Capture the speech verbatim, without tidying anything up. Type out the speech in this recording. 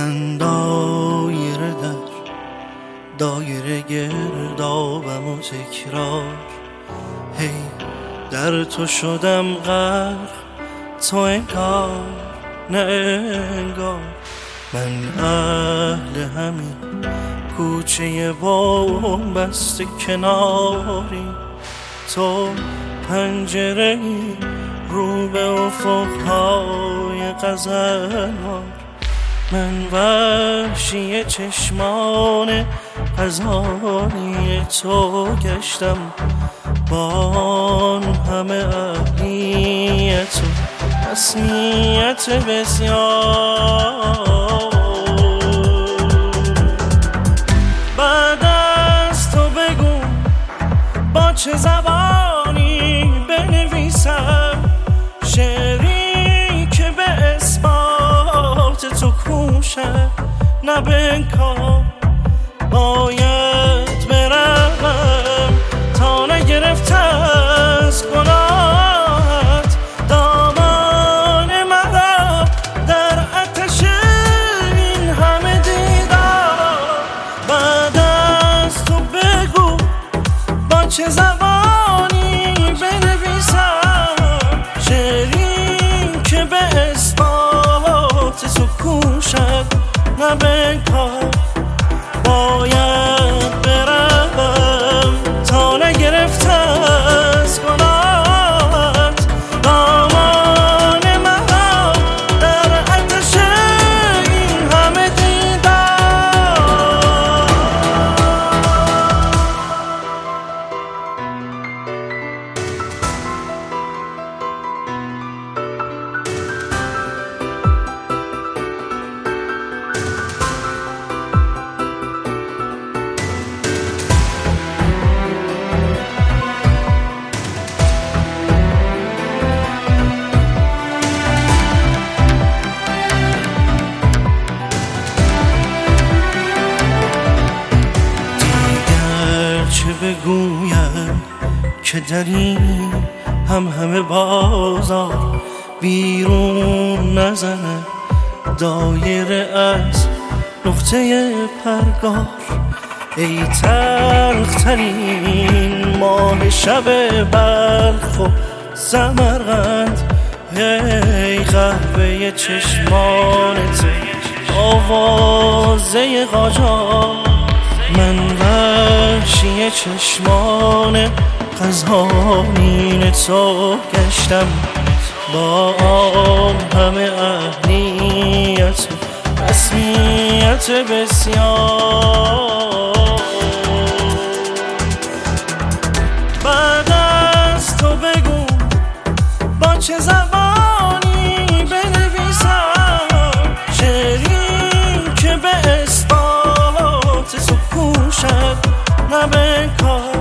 من دایره در دایره گردابم و تکرار، هی در تو شدم غرق، تو انگار نه انگار. من اهل همین کوچه بام بسته کناری، تو پنجره‌ای رو به افق‌های غزل‌وار. من وحشی چشمان غزالی تو گشتم، با آن همه اهلیت و رسمیت بسیار. بعد از تو بگو با چه زبانی بنویسم شعری که به اثبات تو کوشد نه به انکار. باید بروم تا نگرفته از گناهت دامان مرا در آتش این همه دیدار. بعد از تو بگو با چه زبانی بنویسم شعری که به اثبات تو کوشد نه به انکار. باید بروم تا نگرفته از گناهت دامان مرا در آتش این همه دیدار. چه بگویم که در این هم همه بازار بیرون نزنه دایره از نقطه پرگار. ای تلخترین ماه شب بلخ و سمرقند، ای قهوه چشمانت آوازه قاجار. من وحشی چشمان غزالین تو گشتم، با آن همه اهلیت و رسمیت بسیار. بعد از تو بگو با چه زبانی بنویسم شعری که به اثبات تو کوشد نه به انکار.